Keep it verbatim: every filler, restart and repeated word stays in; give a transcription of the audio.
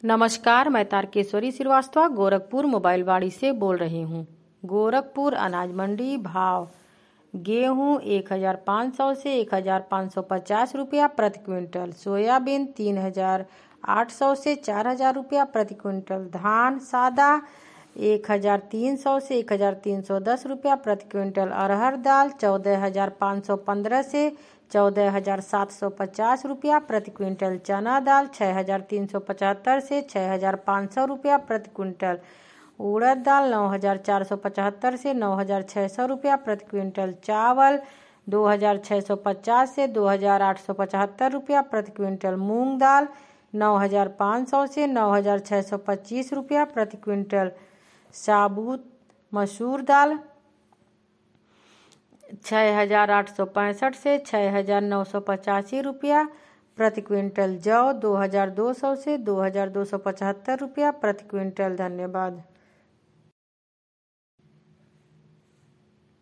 नमस्कार, मैं तारकेश्वरी श्रीवास्तव गोरखपुर मोबाइल वाड़ी से बोल रही हूँ। गोरखपुर अनाज मंडी भाव गेहूँ एक हज़ार पाँच सौ से एक हज़ार पाँच सौ पचास रुपया प्रति क्विंटल, सोयाबीन तीन हज़ार आठ सौ से चार हज़ार रुपया प्रति क्विंटल, धान सादा एक हज़ार तीन सौ से एक हज़ार तीन सौ दस रुपया प्रति क्विंटल, अरहर दाल चौदह हज़ार पाँच सौ पंद्रह से चौदह हज़ार सात सौ पचास रुपया प्रति क्विंटल, चना दाल छः हज़ार तीन सौ पचहत्तर से छः हज़ार पाँच सौ रुपया प्रति क्विंटल, उड़द दाल नौ हज़ार चार सौ पचहत्तर से नौ हज़ार छः सौ रुपया प्रति क्विंटल, चावल दो हज़ार छः सौ पचास से दो हज़ार आठ सौ पचहत्तर रुपया प्रति क्विंटल, मूंग दाल नौ हज़ार पाँच सौ से नौ हज़ार छः सौ पच्चीस रुपया प्रति क्विंटल, साबुत मसूर दाल छः हज़ार आठ सौ पैंसठ से छः हज़ार नौ सौ पचासी रुपया प्रति क्विंटल, जौ दो हज़ार दो सौ से दो हज़ार दो सौ पचहत्तर रुपया प्रति क्विंटल। धन्यवाद।